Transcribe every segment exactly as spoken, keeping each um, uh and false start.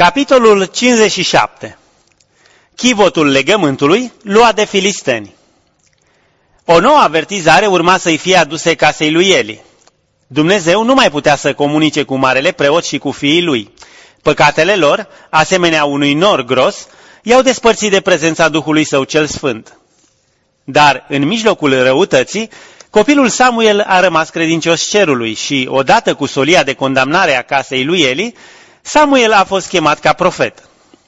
Capitolul cincizeci și șapte. Chivotul legământului luat de filisteni. O nouă avertizare urma să-i fie aduse casei lui Eli. Dumnezeu nu mai putea să comunice cu marele preot și cu fiii lui. Păcatele lor, asemenea unui nor gros, i-au despărțit de prezența Duhului Său cel Sfânt. Dar, în mijlocul răutății, copilul Samuel a rămas credincios cerului și, odată cu solia de condamnare a casei lui Eli, Samuel a fost chemat ca profet.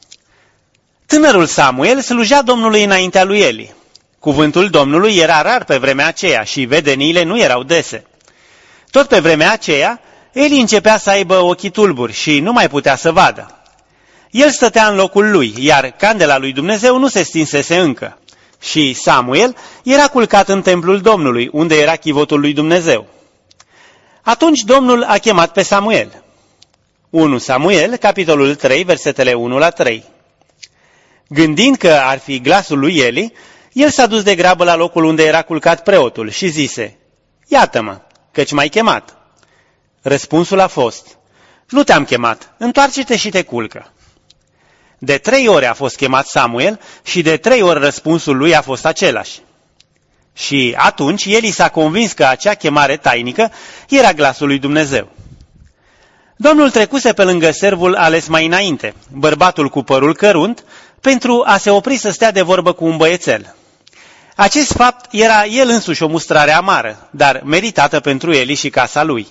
Tânărul Samuel slujea Domnului înaintea lui Eli. Cuvântul Domnului era rar pe vremea aceea și vedeniile nu erau dese. Tot pe vremea aceea, Eli începea să aibă ochii tulburi și nu mai putea să vadă. El stătea în locul lui, iar candela lui Dumnezeu nu se stinsese încă. Și Samuel era culcat în templul Domnului, unde era chivotul lui Dumnezeu. Atunci Domnul a chemat pe Samuel. unu Samuel, capitolul trei, versetele unu la trei. Gândind că ar fi glasul lui Eli, el s-a dus de grabă la locul unde era culcat preotul și zise: „Iată-mă, căci m-ai chemat.” Răspunsul a fost: „Nu te-am chemat, întoarce-te și te culcă.” De trei ori a fost chemat Samuel și de trei ori răspunsul lui a fost același. Și atunci Eli s-a convins că acea chemare tainică era glasul lui Dumnezeu. Domnul trecuse pe lângă servul ales mai înainte, bărbatul cu părul cărunt, pentru a se opri să stea de vorbă cu un băiețel. Acest fapt era el însuși o mustrare amară, dar meritată pentru Eli și casa lui.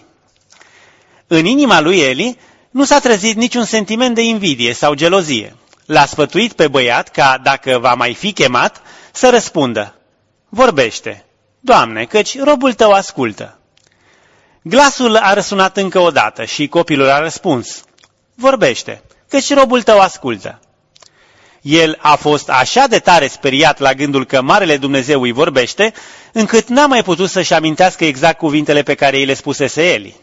În inima lui Eli nu s-a trezit niciun sentiment de invidie sau gelozie. L-a sfătuit pe băiat ca, dacă va mai fi chemat, să răspundă: „Vorbește, Doamne, căci robul tău ascultă.” Glasul a răsunat încă o dată și copilul a răspuns: „Vorbește, căci robul tău ascultă.” El a fost așa de tare speriat la gândul că Marele Dumnezeu îi vorbește, încât n-a mai putut să-și amintească exact cuvintele pe care îi le spusese Eli.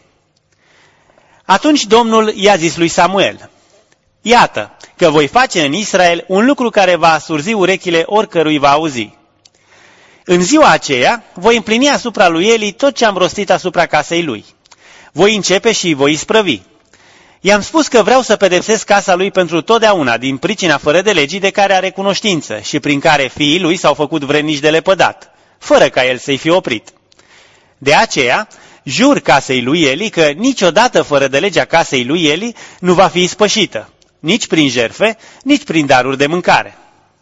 Atunci Domnul i-a zis lui Samuel: „Iată că voi face în Israel un lucru care va asurzi urechile oricărui va auzi. În ziua aceea voi împlini asupra lui Eli tot ce am rostit asupra casei lui. Voi începe și voi isprăvi. I-am spus că vreau să pedepsesc casa lui pentru totdeauna din pricina fără de legii de care are cunoștință și prin care fiii lui s-au făcut vrednici de lepădat, fără ca el să-i fie oprit. De aceea jur casei lui Eli că niciodată fără de legea casei lui Eli nu va fi ispășită, nici prin jertfe, nici prin daruri de mâncare.”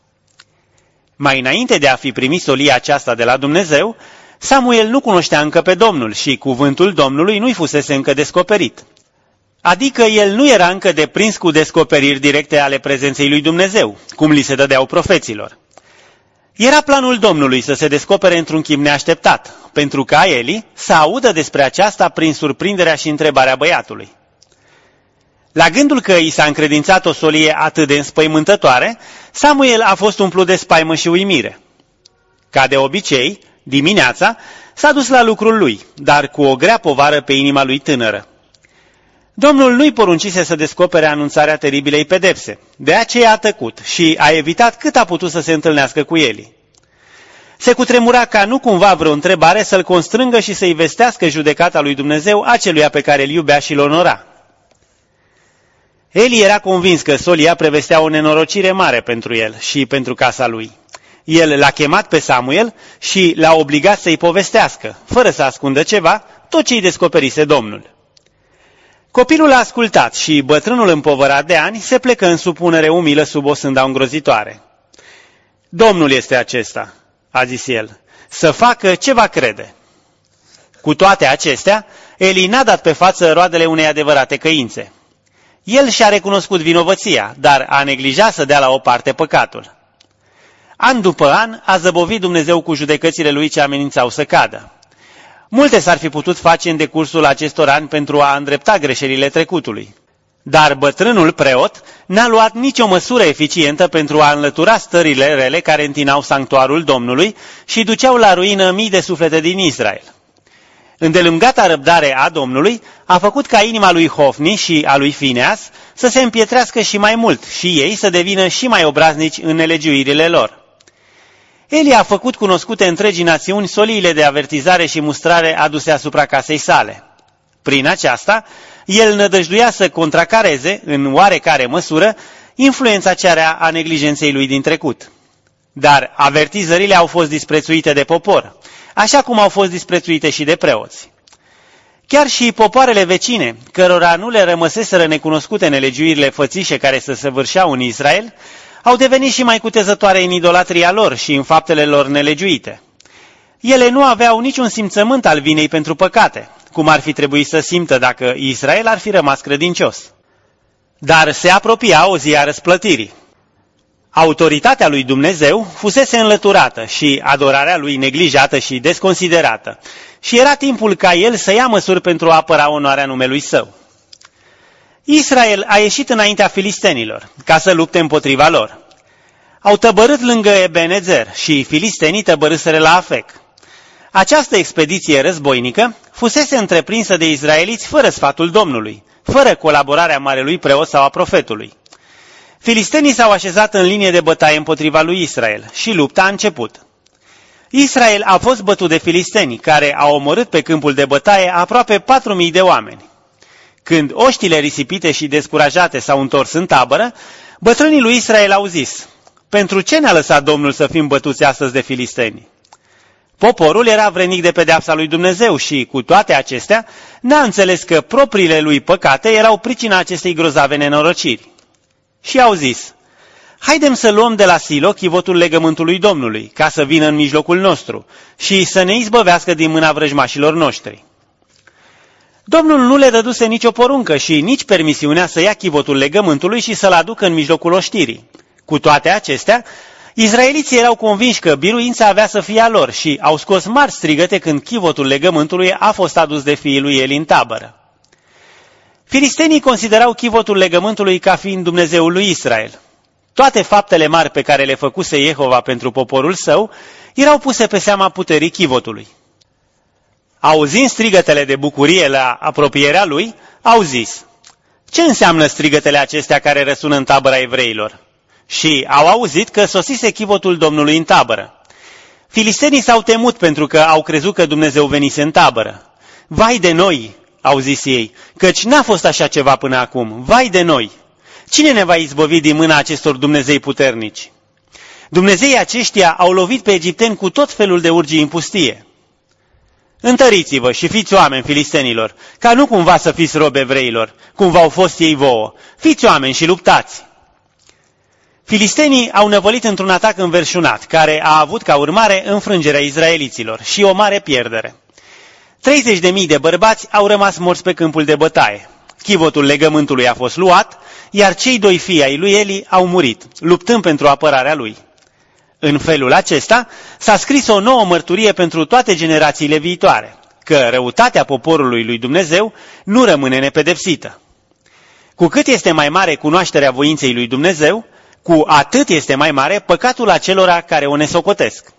Mai înainte de a fi primit solia aceasta de la Dumnezeu, Samuel nu cunoștea încă pe Domnul și cuvântul Domnului nu-i fusese încă descoperit. Adică el nu era încă deprins cu descoperiri directe ale prezenței lui Dumnezeu, cum li se dădeau profeților. Era planul Domnului să se descopere într-un chip neașteptat, pentru ca Eli să audă despre aceasta prin surprinderea și întrebarea băiatului. La gândul că i s-a încredințat o solie atât de înspăimântătoare, Samuel a fost umplut de spaimă și uimire. Ca de obicei, dimineața s-a dus la lucrul lui, dar cu o grea povară pe inima lui tânără. Domnul nu-i poruncise să descopere anunțarea teribilei pedepse, de aceea a tăcut și a evitat cât a putut să se întâlnească cu Eli. Se cutremura ca nu cumva vreo întrebare să-l constrângă și să-i vestească judecata lui Dumnezeu aceluia pe care îl iubea și îl onora. Eli era convins că solia prevestea o nenorocire mare pentru el și pentru casa lui. El l-a chemat pe Samuel și l-a obligat să-i povestească, fără să ascundă ceva, tot ce îi descoperise Domnul. Copilul a ascultat și bătrânul împovărat de ani se plecă în supunere umilă sub o sânda îngrozitoare. „Domnul este acesta,” a zis el, „să facă ce va crede.” Cu toate acestea, Eli n-a dat pe față roadele unei adevărate căințe. El și-a recunoscut vinovăția, dar a neglijat să dea la o parte păcatul. An după an a zăbovit Dumnezeu cu judecățile lui ce amenințau să cadă. Multe s-ar fi putut face în decursul acestor ani pentru a îndrepta greșelile trecutului. Dar bătrânul preot n-a luat nicio măsură eficientă pentru a înlătura stările rele care întinau sanctuarul Domnului și duceau la ruină mii de suflete din Israel. Îndelungata răbdare a Domnului a făcut ca inima lui Hofni și a lui Fineas să se împietrească și mai mult și ei să devină și mai obraznici în nelegiuirile lor. Eli a făcut cunoscute întregii națiuni soliile de avertizare și mustrare aduse asupra casei sale. Prin aceasta, el nădăjduia să contracareze, în oarecare măsură, influența cearea a neglijenței lui din trecut. Dar avertizările au fost disprețuite de popor, așa cum au fost disprețuite și de preoți. Chiar și popoarele vecine, cărora nu le rămăseseră necunoscute nelegiuirile fățișe care se săvârșeau în Israel, au devenit și mai cutezătoare în idolatria lor și în faptele lor nelegiuite. Ele nu aveau niciun simțământ al vinei pentru păcate, cum ar fi trebuit să simtă dacă Israel ar fi rămas credincios. Dar se apropia o zi a răsplătirii. Autoritatea lui Dumnezeu fusese înlăturată și adorarea lui neglijată și desconsiderată, și era timpul ca el să ia măsuri pentru a apăra onoarea numelui său. Israel a ieșit înaintea filistenilor, ca să lupte împotriva lor. Au tăbărât lângă Ebenezer și filistenii tăbărâsere la Afec. Această expediție războinică fusese întreprinsă de izraeliți fără sfatul Domnului, fără colaborarea marelui preot sau a profetului. Filistenii s-au așezat în linie de bătaie împotriva lui Israel și lupta a început. Israel a fost bătut de filisteni, care au omorât pe câmpul de bătaie aproape patru mii de oameni. Când oștile risipite și descurajate s-au întors în tabără, bătrânii lui Israel au zis: pentru ce ne-a lăsat Domnul să fim bătuți astăzi de filisteni? Poporul era vrenic de pedeapsa lui Dumnezeu și, cu toate acestea, n-a înțeles că propriile lui păcate erau pricina acestei grozave nenorociri. Și au zis: haidem să luăm de la Silo chivotul legământului Domnului, ca să vină în mijlocul nostru și să ne izbăvească din mâna vrăjmașilor noștri. Domnul nu le dăduse nicio poruncă și nici permisiunea să ia chivotul legământului și să-l aducă în mijlocul oștirii. Cu toate acestea, izraeliții erau convinși că biruința avea să fie a lor și au scos mari strigăte când chivotul legământului a fost adus de fiii lui Eli în tabără. Filistenii considerau chivotul legământului ca fiind Dumnezeul lui Israel. Toate faptele mari pe care le făcuse Jehova pentru poporul său erau puse pe seama puterii chivotului. Auzind strigătele de bucurie la apropierea lui, au zis: ce înseamnă strigătele acestea care răsună în tabăra evreilor? Și au auzit că sosise chivotul Domnului în tabără. Filistenii s-au temut pentru că au crezut că Dumnezeu venise în tabără. Vai de noi, au zis ei, căci n-a fost așa ceva până acum. Vai de noi! Cine ne va izbăvi din mâna acestor Dumnezei puternici? Dumnezeii aceștia au lovit pe egipteni cu tot felul de urgii în pustie. Întăriți-vă și fiți oameni, filistenilor, ca nu cumva să fiți robi evreilor, cum v-au fost ei vouă. Fiți oameni și luptați! Filistenii au năvălit într-un atac înverșunat, care a avut ca urmare înfrângerea izraeliților și o mare pierdere. treizeci de mii de bărbați au rămas morți pe câmpul de bătaie. Chivotul legământului a fost luat, iar cei doi fii ai lui Eli au murit, luptând pentru apărarea lui. În felul acesta s-a scris o nouă mărturie pentru toate generațiile viitoare, că răutatea poporului lui Dumnezeu nu rămâne nepedepsită. Cu cât este mai mare cunoașterea voinței lui Dumnezeu, cu atât este mai mare păcatul acelora care o nesocotesc.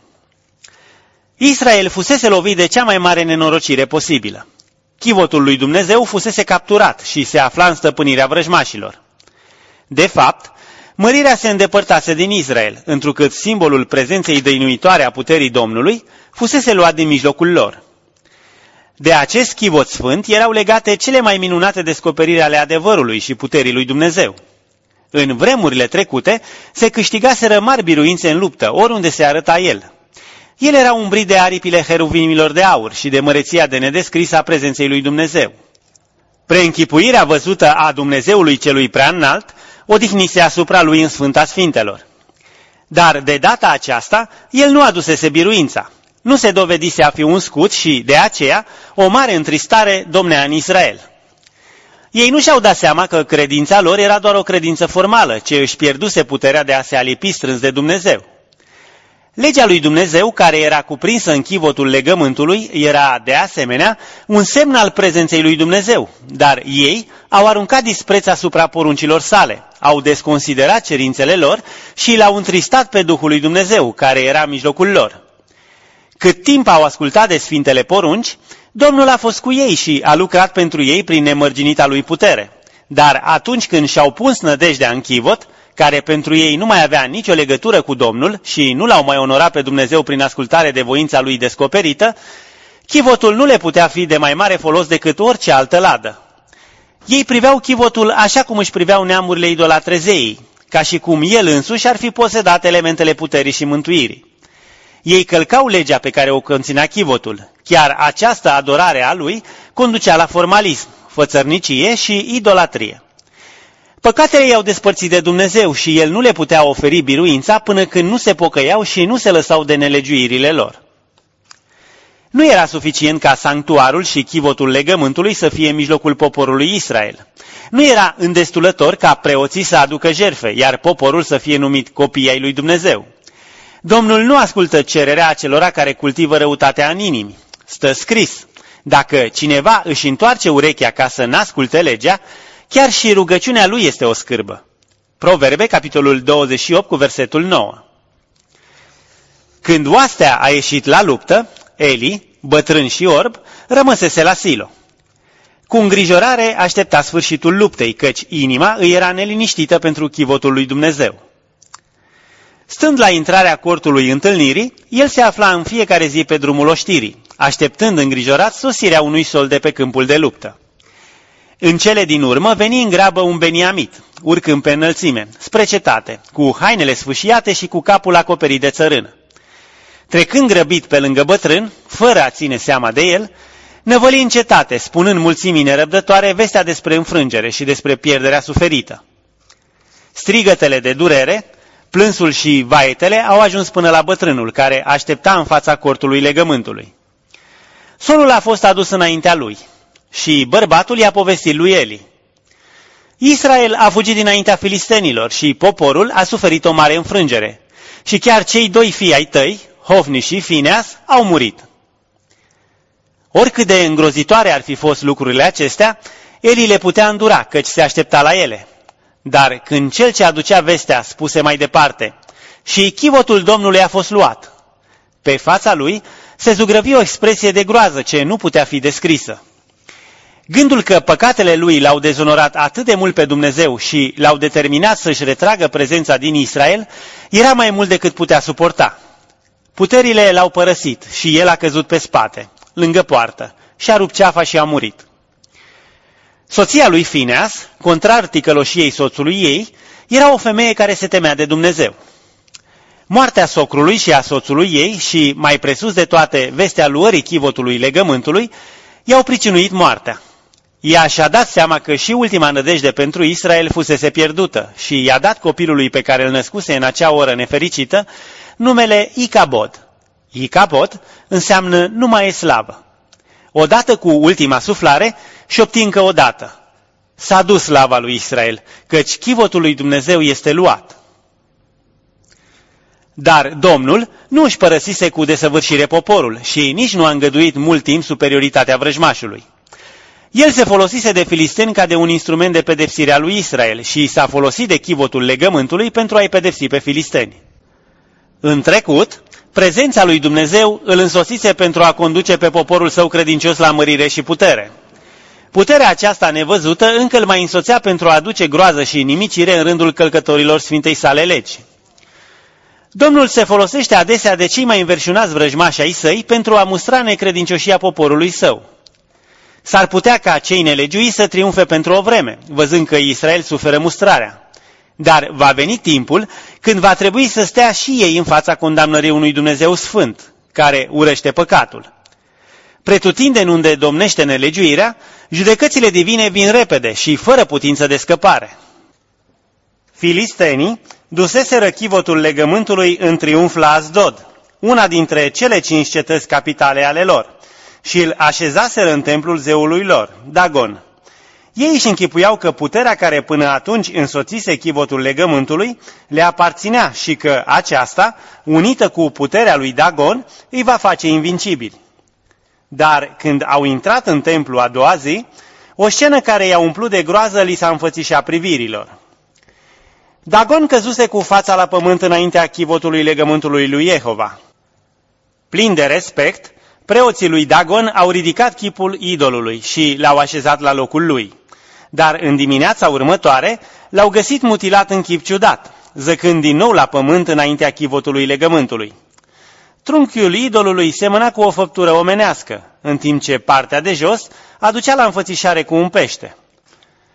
Israel fusese lovit de cea mai mare nenorocire posibilă. Chivotul lui Dumnezeu fusese capturat și se afla în stăpânirea vrăjmașilor. De fapt, mărirea se îndepărtase din Israel, întrucât simbolul prezenței dăinuitoare a puterii Domnului fusese luat din mijlocul lor. De acest chivot sfânt erau legate cele mai minunate descoperiri ale adevărului și puterii lui Dumnezeu. În vremurile trecute se câștigaseră mari biruințe în luptă, oriunde se arăta el. El era umbrit de aripile heruvimilor de aur și de măreția de nedescris a prezenței lui Dumnezeu. Preînchipuirea văzută a Dumnezeului celui prea înalt odihnise asupra lui în Sfânta Sfintelor. Dar de data aceasta, el nu adusese biruința. Nu se dovedise a fi un scut și, de aceea, o mare întristare domnea în Israel. Ei nu și-au dat seama că credința lor era doar o credință formală, ce își pierduse puterea de a se alipi strâns de Dumnezeu. Legea lui Dumnezeu, care era cuprinsă în chivotul legământului, era, de asemenea, un semn al prezenței lui Dumnezeu, dar ei au aruncat dispreț asupra poruncilor sale, au desconsiderat cerințele lor și l-au întristat pe Duhul lui Dumnezeu, care era în mijlocul lor. Cât timp au ascultat de sfintele porunci, Domnul a fost cu ei și a lucrat pentru ei prin nemărginita lui putere. Dar atunci când și-au pus nădejdea în chivot, care pentru ei nu mai avea nicio legătură cu Domnul și nu l-au mai onorat pe Dumnezeu prin ascultare de voința lui descoperită, chivotul nu le putea fi de mai mare folos decât orice altă ladă. Ei priveau chivotul așa cum își priveau neamurile idolatrezei, ca și cum el însuși ar fi posedat elementele puterii și mântuirii. Ei călcau legea pe care o conținea chivotul. Chiar această adorare a lui conducea la formalism, fățărnicie și idolatrie. Păcatele i-au despărțit de Dumnezeu și el nu le putea oferi biruința până când nu se pocăiau și nu se lăsau de nelegiuirile lor. Nu era suficient ca sanctuarul și chivotul legământului să fie în mijlocul poporului Israel. Nu era îndestulător ca preoții să aducă jertfe, iar poporul să fie numit copii ai lui Dumnezeu. Domnul nu ascultă cererea acelora care cultivă răutatea în inimi. Stă scris: dacă cineva își întoarce urechea ca să n-asculte legea, chiar și rugăciunea lui este o scârbă. Proverbe, capitolul douăzeci și opt, cu versetul nouă. Când oastea a ieșit la luptă, Eli, bătrân și orb, rămăsese la Silo. Cu îngrijorare aștepta sfârșitul luptei, căci inima îi era neliniștită pentru chivotul lui Dumnezeu. Stând la intrarea cortului întâlnirii, el se afla în fiecare zi pe drumul oștirii, așteptând îngrijorat sosirea unui sold de pe câmpul de luptă. În cele din urmă veni în grabă un beniamit, urcând pe înălțime, spre cetate, cu hainele sfâșiate și cu capul acoperit de țărână. Trecând grăbit pe lângă bătrân, fără a ține seama de el, năvăli în cetate, spunând mulțimii nerăbdătoare vestea despre înfrângere și despre pierderea suferită. Strigătele de durere, plânsul și vaetele au ajuns până la bătrânul, care aștepta în fața cortului legământului. Solul a fost adus înaintea lui și bărbatul i-a povestit lui Eli. Israel a fugit dinaintea filistenilor și poporul a suferit o mare înfrângere și chiar cei doi fii ai tăi, Hofni și Fineas, au murit. Oricât de îngrozitoare ar fi fost lucrurile acestea, Eli le putea îndura, căci se aștepta la ele. Dar când cel ce aducea vestea spuse mai departe: și chivotul Domnului a fost luat, pe fața lui se zugrăvi o expresie de groază ce nu putea fi descrisă. Gândul că păcatele lui l-au dezonorat atât de mult pe Dumnezeu și l-au determinat să-și retragă prezența din Israel era mai mult decât putea suporta. Puterile l-au părăsit și el a căzut pe spate, lângă poartă, și-a rupt ceafa și a murit. Soția lui Fineas, contrar ticăloșiei soțului ei, era o femeie care se temea de Dumnezeu. Moartea socrului și a soțului ei și, mai presus de toate, vestea luării chivotului legământului, i-au pricinuit moartea. Ea și-a dat seama că și ultima nădejde pentru Israel fusese pierdută și i-a dat copilului pe care îl născuse în acea oră nefericită numele Icabod. Icabod înseamnă nu mai e slavă. Odată cu ultima suflare șopti încă o dată: s-a dus slava lui Israel, căci chivotul lui Dumnezeu este luat. Dar Domnul nu își părăsise cu desăvârșire poporul și nici nu a îngăduit mult timp superioritatea vrăjmașului. El se folosise de filisteni ca de un instrument de pedepsire a lui Israel și s-a folosit de chivotul legământului pentru a-i pedepsi pe filisteni. În trecut, prezența lui Dumnezeu îl însosise pentru a conduce pe poporul său credincios la mărire și putere. Puterea aceasta nevăzută încă îl mai însoțea pentru a aduce groază și nimicire în rândul călcătorilor sfintei sale legi. Domnul se folosește adesea de cei mai înverșunați vrăjmași ai săi pentru a mustra necredincioșia poporului său. S-ar putea ca cei nelegiuiți să triumfe pentru o vreme, văzând că Israel suferă mustrarea. Dar va veni timpul când va trebui să stea și ei în fața condamnării unui Dumnezeu sfânt, care urăște păcatul. Pretutindeni unde domnește nelegiuirea, judecățile divine vin repede și fără putință de scăpare. Filistenii duseseră chivotul legământului în triumf la Asdod, una dintre cele cinci cetăți capitale ale lor, și îl așezaseră în templul zeului lor, Dagon. Ei își închipuiau că puterea care până atunci însoțise chivotul legământului le aparținea și că aceasta, unită cu puterea lui Dagon, îi va face invincibili. Dar când au intrat în templu a doua zi, o scenă care i-a umplut de groază li s-a înfățișat privirilor. Dagon căzuse cu fața la pământ înaintea chivotului legământului lui Jehova. Plin de respect, preoții lui Dagon au ridicat chipul idolului și l-au așezat la locul lui. Dar în dimineața următoare l-au găsit mutilat în chip ciudat, zăcând din nou la pământ înaintea chivotului legământului. Trunchiul idolului semăna cu o făptură omenească, în timp ce partea de jos aducea la înfățișare cu un pește.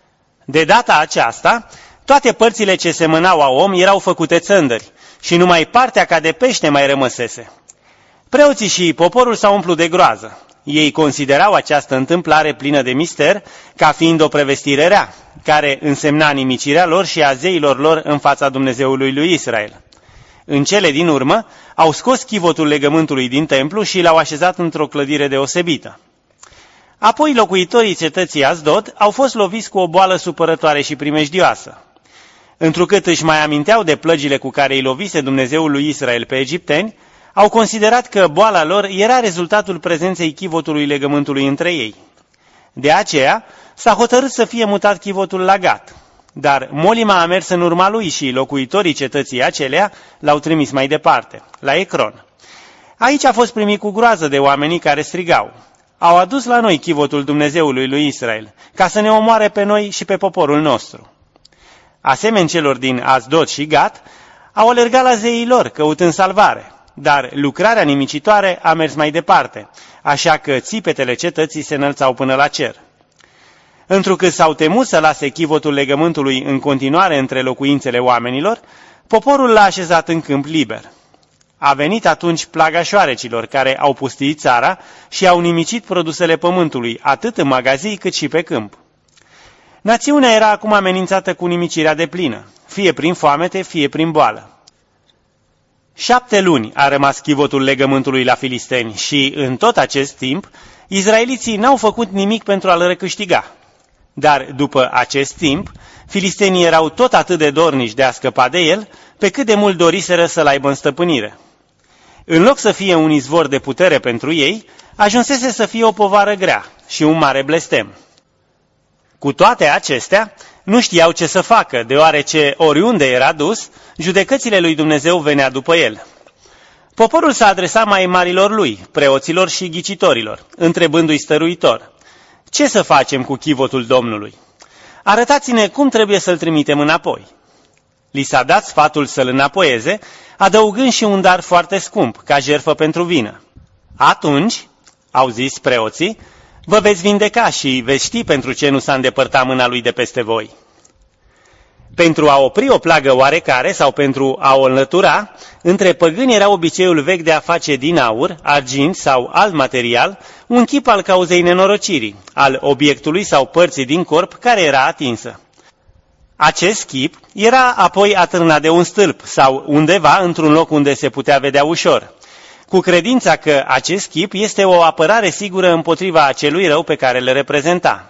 De data aceasta, toate părțile ce semănau a om erau făcute țândări și numai partea ca de pește mai rămăsese. Preoții și poporul s-au umplut de groază. Ei considerau această întâmplare plină de mister ca fiind o prevestire rea, care însemna nimicirea lor și a zeilor lor în fața Dumnezeului lui Israel. În cele din urmă, au scos chivotul legământului din templu și l-au așezat într-o clădire deosebită. Apoi locuitorii cetății Asdod au fost loviți cu o boală supărătoare și primejdioasă. Întrucât își mai aminteau de plăgile cu care îi lovise Dumnezeul lui Israel pe egipteni, au considerat că boala lor era rezultatul prezenței chivotului legământului între ei. De aceea s-a hotărât să fie mutat chivotul la Gat, dar molima a mers în urma lui și locuitorii cetății acelea l-au trimis mai departe, la Ecron. Aici a fost primit cu groază de oamenii care strigau: au adus la noi chivotul Dumnezeului lui Israel, ca să ne omoare pe noi și pe poporul nostru. Asemeni celor din Asdod și Gat, au alergat la zeii lor, căutând salvare, dar lucrarea nimicitoare a mers mai departe, așa că țipetele cetății se înălțau până la cer. Întrucât s-au temut să lase chivotul legământului în continuare între locuințele oamenilor, poporul l-a așezat în câmp liber. A venit atunci plaga șoarecilor, care au pustiit țara și au nimicit produsele pământului, atât în magazii cât și pe câmp. Națiunea era acum amenințată cu nimicirea deplină, fie prin foamete, fie prin boală. Șapte luni a rămas chivotul legământului la filisteni și, în tot acest timp, izraeliții n-au făcut nimic pentru a-l recâștiga. Dar, după acest timp, filistenii erau tot atât de dornici de a scăpa de el, pe cât de mult doriseră să-l aibă în stăpânire. În loc să fie un izvor de putere pentru ei, ajunsese să fie o povară grea și un mare blestem. Cu toate acestea, nu știau ce să facă, deoarece oriunde era dus, judecățile lui Dumnezeu venea după el. Poporul s-a adresat mai marilor lui, preoților și ghicitorilor, întrebându-i stăruitor: ce să facem cu chivotul Domnului? Arătați-ne cum trebuie să-l trimitem înapoi. Li s-a dat sfatul să-l înapoieze, adăugând și un dar foarte scump, ca jertfă pentru vină. Atunci, au zis preoții, vă veți vindeca și veți ști pentru ce nu s-a îndepărtat mâna lui de peste voi. Pentru a opri o plagă oarecare sau pentru a o înlătura, între păgâni era obiceiul vechi de a face din aur, argint sau alt material un chip al cauzei nenorocirii, al obiectului sau părții din corp care era atinsă. Acest chip era apoi atârnat de un stâlp sau undeva într-un loc unde se putea vedea ușor, cu credința că acest chip este o apărare sigură împotriva acelui rău pe care le reprezenta.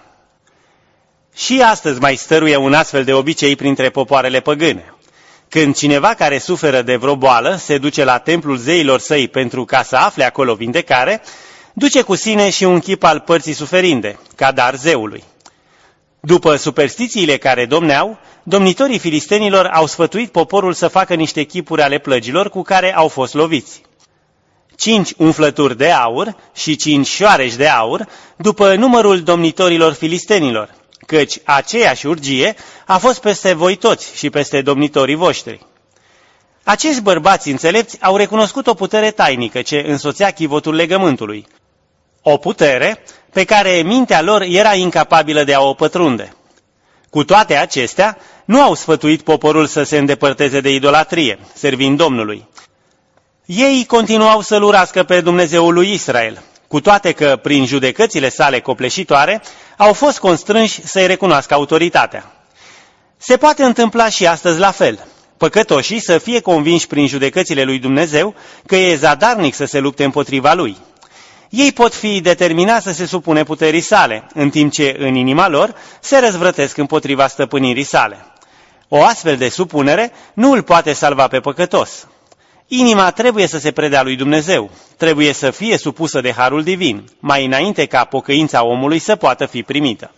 Și astăzi mai stăruie un astfel de obicei printre popoarele păgâne. Când cineva care suferă de vreo boală se duce la templul zeilor săi pentru ca să afle acolo vindecare, duce cu sine și un chip al părții suferinde, ca dar zeului. După superstițiile care domneau, domnitorii filistenilor au sfătuit poporul să facă niște chipuri ale plăgilor cu care au fost loviți. Cinci umflături de aur și cinci șoareci de aur, după numărul domnitorilor filistenilor, căci aceeași urgie a fost peste voi toți și peste domnitorii voștri. Acești bărbați înțelepți au recunoscut o putere tainică ce însoțea chivotul legământului, o putere pe care mintea lor era incapabilă de a o pătrunde. Cu toate acestea, nu au sfătuit poporul să se îndepărteze de idolatrie, servind Domnului. Ei continuau să-L urască pe Dumnezeul lui Israel, cu toate că, prin judecățile sale copleșitoare, au fost constrânși să-i recunoască autoritatea. Se poate întâmpla și astăzi la fel, păcătoșii să fie convinși prin judecățile lui Dumnezeu că e zadarnic să se lupte împotriva lui. Ei pot fi determinați să se supune puterii sale, în timp ce în inima lor se răzvrătesc împotriva stăpânirii sale. O astfel de supunere nu îl poate salva pe păcătos. Inima trebuie să se predea lui Dumnezeu, trebuie să fie supusă de harul divin, mai înainte ca pocăința omului să poată fi primită.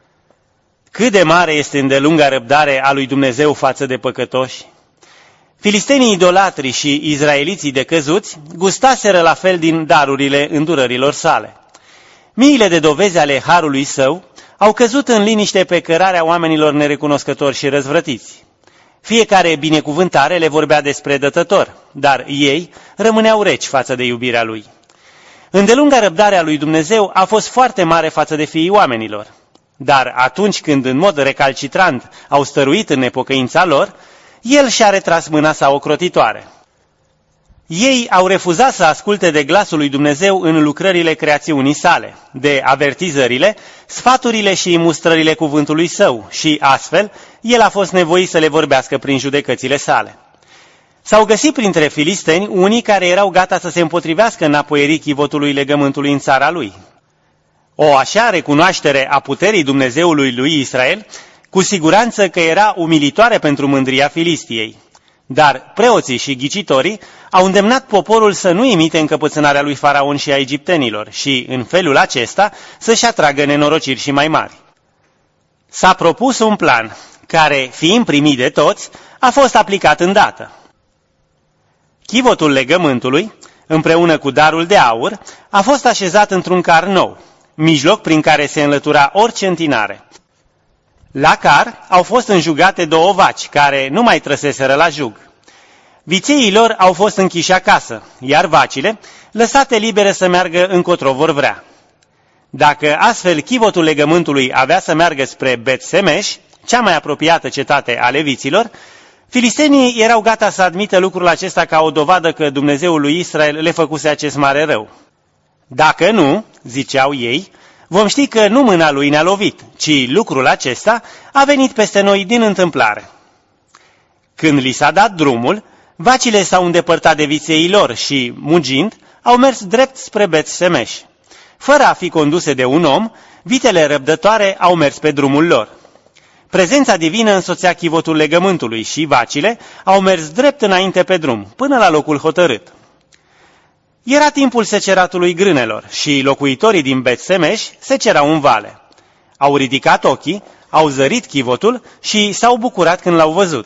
Cât de mare este îndelunga răbdare a lui Dumnezeu față de păcătoși! Filistenii idolatri și izraeliții decăzuți gustaseră la fel din darurile îndurărilor sale. Miile de dovezi ale harului său au căzut în liniște pe cărarea oamenilor nerecunoscători și răzvrătiți. Fiecare binecuvântare le vorbea despre dătător, dar ei rămâneau reci față de iubirea lui. Îndelunga răbdarea lui Dumnezeu a fost foarte mare față de fiii oamenilor. Dar atunci când în mod recalcitrant au stăruit în nepocăința lor, el și-a retras mâna sa ocrotitoare. Ei au refuzat să asculte de glasul lui Dumnezeu în lucrările creațiunii sale, de avertizările, sfaturile și mustrările cuvântului său și, astfel, el a fost nevoit să le vorbească prin judecățile sale. S-au găsit printre filisteni unii care erau gata să se împotrivească înapoierii chivotului legământului în țara lui. O așa recunoaștere a puterii Dumnezeului lui Israel, cu siguranță că era umilitoare pentru mândria Filistiei. Dar preoții și ghicitorii au îndemnat poporul să nu imite încăpățânarea lui Faraon și a egiptenilor și, în felul acesta, să-și atragă nenorociri și mai mari. S-a propus un plan care, fiind primit de toți, a fost aplicat îndată. Chivotul legământului, împreună cu darul de aur, a fost așezat într-un car nou, mijloc prin care se înlătura orice întinare. La car au fost înjugate două vaci, care nu mai trăseseră la jug. Vițeii lor au fost închiși acasă, iar vacile, lăsate libere să meargă încotro vor vrea. Dacă astfel chivotul legământului avea să meargă spre Bet-Semeș, cea mai apropiată cetate a leviților, filistenii erau gata să admită lucrul acesta ca o dovadă că Dumnezeul lui Israel le făcuse acest mare rău. Dacă nu, ziceau ei, vom ști că nu mâna lui ne-a lovit, ci lucrul acesta a venit peste noi din întâmplare. Când li s-a dat drumul, vacile s-au îndepărtat de vițeii lor și, mugind, au mers drept spre Bet-Semeș. Fără a fi conduse de un om, vitele răbdătoare au mers pe drumul lor. Prezența divină însoțea chivotul legământului și vacile au mers drept înainte pe drum, până la locul hotărât. Era timpul seceratului grânelor și locuitorii din Bet-Semeș secerau în vale. Au ridicat ochii, au zărit chivotul și s-au bucurat când l-au văzut.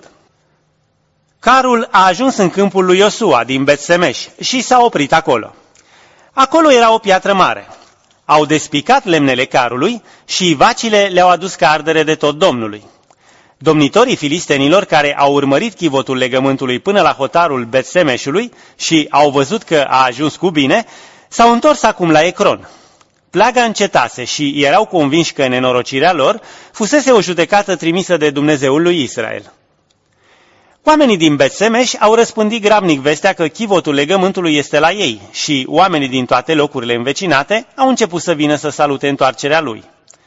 Carul a ajuns în câmpul lui Iosua din Bet-Semeș și s-a oprit acolo. Acolo era o piatră mare. Au despicat lemnele carului și vacile le-au adus ca ardere de tot Domnului. Domnitorii filistenilor care au urmărit chivotul legământului până la hotarul Bet-Semeșului și au văzut că a ajuns cu bine, s-au întors acum la Ecron. Plaga încetase și erau convinși că nenorocirea lor fusese o judecată trimisă de Dumnezeul lui Israel. Oamenii din Bet-Semeș au răspândit grabnic vestea că chivotul legământului este la ei și oamenii din toate locurile învecinate au început să vină să salute întoarcerea lui.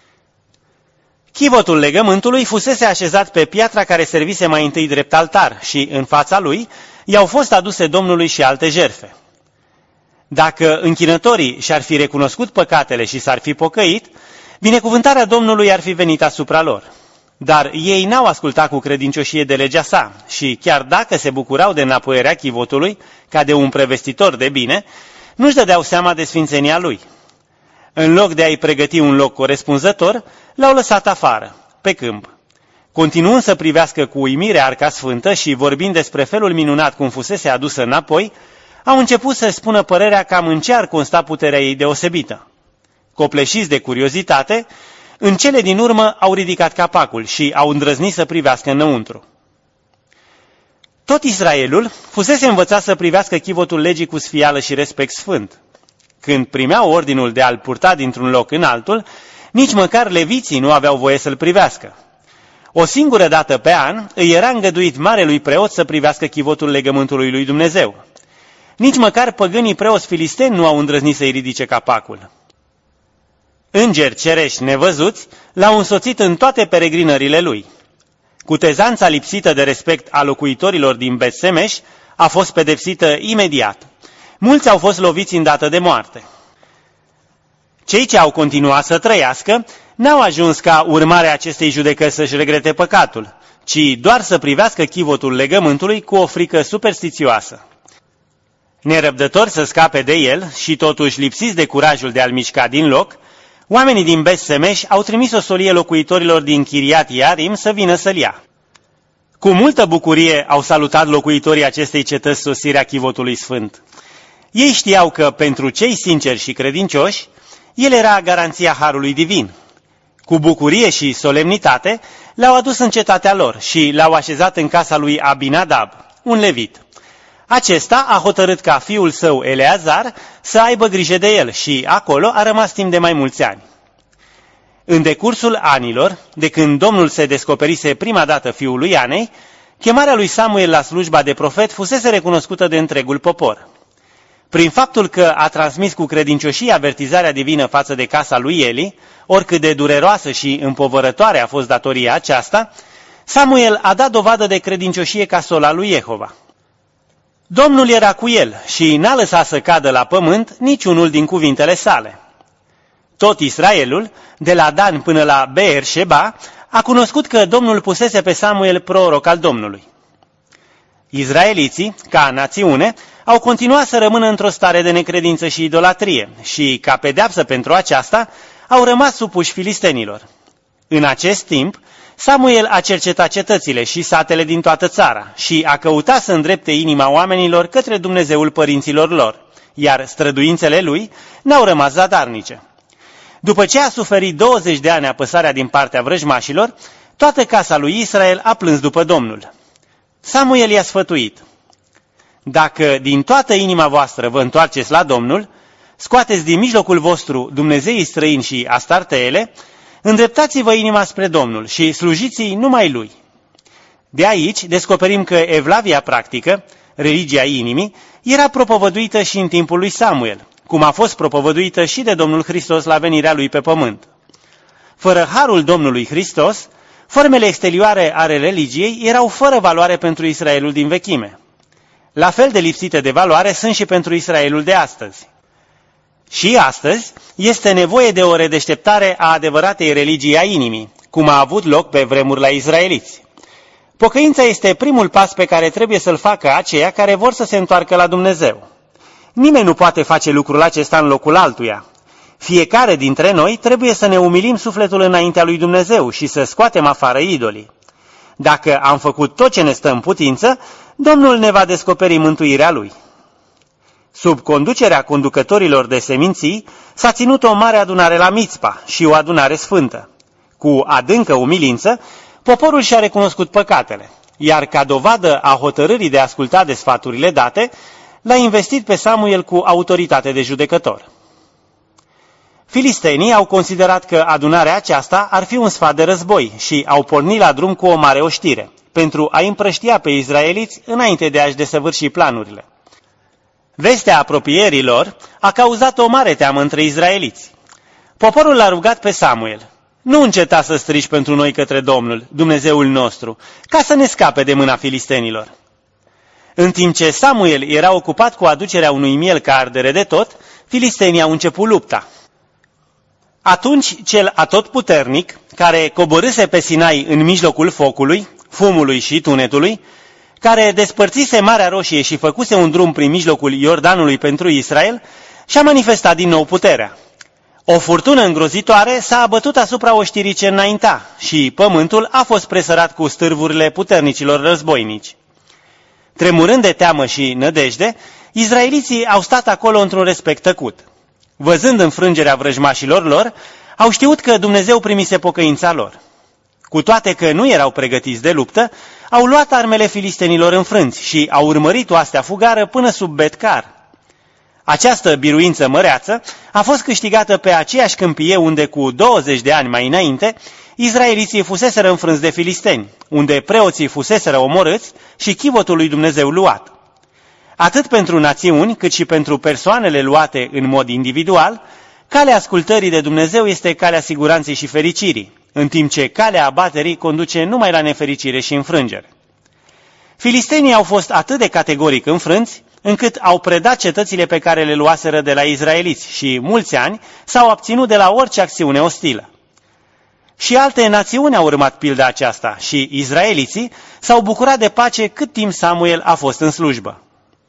Chivotul legământului fusese așezat pe piatra care servise mai întâi drept altar și în fața lui i-au fost aduse Domnului și alte jertfe. Dacă închinătorii și-ar fi recunoscut păcatele și s-ar fi pocăit, binecuvântarea Domnului ar fi venit asupra lor. Dar ei n-au ascultat cu credincioșie de legea sa și chiar dacă se bucurau de înapoierea chivotului, ca de un prevestitor de bine, nu-și dădeau seama de sfințenia lui. În loc de a-i pregăti un loc corespunzător, l-au lăsat afară, pe câmp. Continuând să privească cu uimire Arca Sfântă și vorbind despre felul minunat cum fusese adusă înapoi, au început să spună părerea cam în ce ar consta puterea ei deosebită. Copleșiți de curiozitate, în cele din urmă au ridicat capacul și au îndrăznit să privească înăuntru. Tot Israelul fusese învățat să privească chivotul legii cu sfială și respect sfânt. Când primeau ordinul de a-l purta dintr-un loc în altul, nici măcar leviții nu aveau voie să-l privească. O singură dată pe an îi era îngăduit marelui preot să privească chivotul legământului lui Dumnezeu. Nici măcar păgânii preoți filisteni nu au îndrăznit să-i ridice capacul. Îngeri cerești nevăzuți l-au însoțit în toate peregrinările lui. Cutezanța lipsită de respect a locuitorilor din Bet-Semeș a fost pedepsită imediat. Mulți au fost loviți îndată de moarte. Cei ce au continuat să trăiască n-au ajuns ca urmare a acestei judecăți să-și regrete păcatul, ci doar să privească chivotul legământului cu o frică superstițioasă. Nerăbdători să scape de el și totuși lipsiți de curajul de a-l mișca din loc, oamenii din Bet-Semeș au trimis o solie locuitorilor din Chiriat Iarim să vină să-l ia. Cu multă bucurie au salutat locuitorii acestei cetăți sosirea chivotului sfânt. Ei știau că pentru cei sinceri și credincioși, el era garanția harului divin. Cu bucurie și solemnitate l-au adus în cetatea lor și l-au așezat în casa lui Abinadab, un levit. Acesta a hotărât ca fiul său Eleazar să aibă grijă de el și acolo a rămas timp de mai mulți ani. În decursul anilor, de când Domnul se descoperise prima dată fiului Anei, chemarea lui Samuel la slujba de profet fusese recunoscută de întregul popor. Prin faptul că a transmis cu credincioșie avertizarea divină față de casa lui Eli, oricât de dureroasă și împovărătoare a fost datoria aceasta, Samuel a dat dovadă de credincioșie ca sola lui Jehova. Domnul era cu el și n-a lăsat să cadă la pământ niciunul din cuvintele sale. Tot Israelul, de la Dan până la Beer-Sheba, a cunoscut că Domnul pusese pe Samuel proroc al Domnului. Izraeliții, ca națiune, au continuat să rămână într-o stare de necredință și idolatrie și, ca pedeapsă pentru aceasta, au rămas supuși filistenilor. În acest timp, Samuel a cercetat cetățile și satele din toată țara și a căutat să îndrepte inima oamenilor către Dumnezeul părinților lor, iar străduințele lui n-au rămas zadarnice. După ce a suferit douăzeci de ani apăsarea din partea vrăjmașilor, toată casa lui Israel a plâns după Domnul. Samuel i-a sfătuit: dacă din toată inima voastră vă întoarceți la Domnul, scoateți din mijlocul vostru dumnezeii străini și astarteele, îndreptați-vă inima spre Domnul și slujiți-i numai Lui. De aici descoperim că evlavia practică, religia inimii, era propovăduită și în timpul lui Samuel, cum a fost propovăduită și de Domnul Hristos la venirea Lui pe pământ. Fără harul Domnului Hristos, formele exterioare ale religiei erau fără valoare pentru Israelul din vechime. La fel de lipsite de valoare sunt și pentru Israelul de astăzi. Și astăzi este nevoie de o redeșteptare a adevăratei religii a inimii, cum a avut loc pe vremuri la izraeliți. Pocăința este primul pas pe care trebuie să-l facă aceia care vor să se întoarcă la Dumnezeu. Nimeni nu poate face lucrul acesta în locul altuia. Fiecare dintre noi trebuie să ne umilim sufletul înaintea lui Dumnezeu și să scoatem afară idolii. Dacă am făcut tot ce ne stă în putință, Domnul ne va descoperi mântuirea Lui. Sub conducerea conducătorilor de seminții s-a ținut o mare adunare la Mițpa și o adunare sfântă. Cu adâncă umilință, poporul și-a recunoscut păcatele, iar ca dovadă a hotărârii de a asculta de sfaturile date, l-a investit pe Samuel cu autoritate de judecător. Filistenii au considerat că adunarea aceasta ar fi un sfat de război și au pornit la drum cu o mare oștire, pentru a împrăștia pe izraeliți înainte de a-și desăvârși planurile. Vestea apropierilor a cauzat o mare teamă între izraeliți. Poporul l-a rugat pe Samuel: nu înceta să strigi pentru noi către Domnul, Dumnezeul nostru, ca să ne scape de mâna filistenilor. În timp ce Samuel era ocupat cu aducerea unui miel ca ardere de tot, filistenii au început lupta. Atunci cel atotputernic, care coborâse pe Sinai în mijlocul focului, fumului și tunetului, care despărțise Marea Roșie și făcuse un drum prin mijlocul Iordanului pentru Israel, și-a manifestat din nou puterea. O furtună îngrozitoare s-a abătut asupra oștirii ce înainta și pământul a fost presărat cu stârvurile puternicilor războinici. Tremurând de teamă și nădejde, izraeliții au stat acolo într-un respect tăcut. Văzând înfrângerea vrăjmașilor lor, au știut că Dumnezeu primise pocăința lor. Cu toate că nu erau pregătiți de luptă, au luat armele filistenilor înfrânți și au urmărit oastea fugară până sub Bet-Car. Această biruință măreață a fost câștigată pe aceeași câmpie unde cu douăzeci de ani mai înainte izraeliții fuseseră înfrânți de filisteni, unde preoții fuseseră omorâți și chivotul lui Dumnezeu luat. Atât pentru națiuni, cât și pentru persoanele luate în mod individual, calea ascultării de Dumnezeu este calea siguranței și fericirii, în timp ce calea abaterii conduce numai la nefericire și înfrângere. Filistenii au fost atât de categoric înfrânți, încât au predat cetățile pe care le luaseră de la izraeliți și mulți ani s-au abținut de la orice acțiune ostilă. Și alte națiuni au urmat pilda aceasta și izraeliții s-au bucurat de pace cât timp Samuel a fost în slujbă.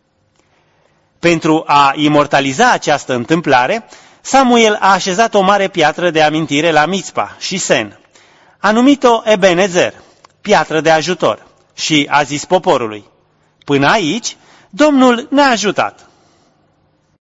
Pentru a imortaliza această întâmplare, Samuel a așezat o mare piatră de amintire la Mițpa și Sen. A numit-o Ebenezer, piatră de ajutor, și a zis poporului: până aici, Domnul ne-a ajutat.